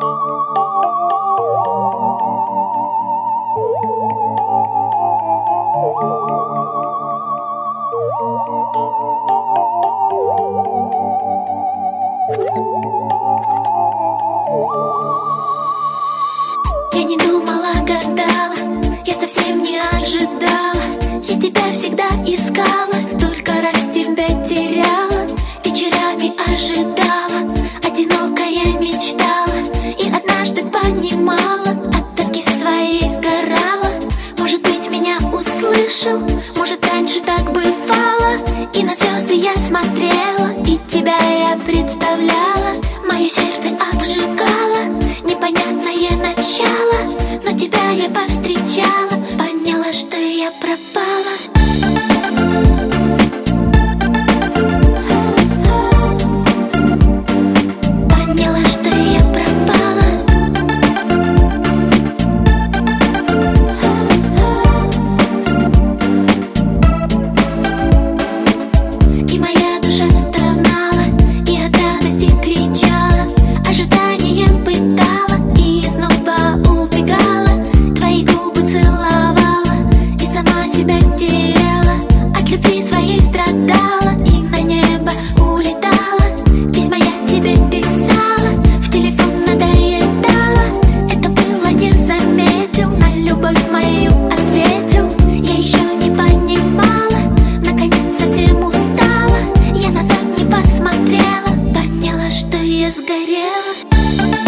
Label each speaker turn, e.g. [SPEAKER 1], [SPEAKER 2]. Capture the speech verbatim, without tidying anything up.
[SPEAKER 1] Я не думала, гадала, я совсем не ожидала. Я тебя всегда искала, столько раз тебя теряла. Вечерами ожидала, одинокая мечтала. И однажды понимала, от тоски своей сгорала. Может быть, меня услышал, может, раньше так бывало. И на звезды я смотрела, и тебя я представляла. Мое сердце обжигало непонятное начало, но тебя я повстречала, поняла, что я пропала. Поняла, что я пропала. И моя душа стонала, и от радости кричала, ожиданием пытала и снова убегала. Твои губы целовала и сама себя теряла. От любви своей страдала и на небо улетала. Письма я тебе писала, в телефон надоедала. Это было, не заметил, на любовь мою ответил. Я еще не понимала, наконец совсем устала. Я назад не посмотрела, поняла, что я сгорела.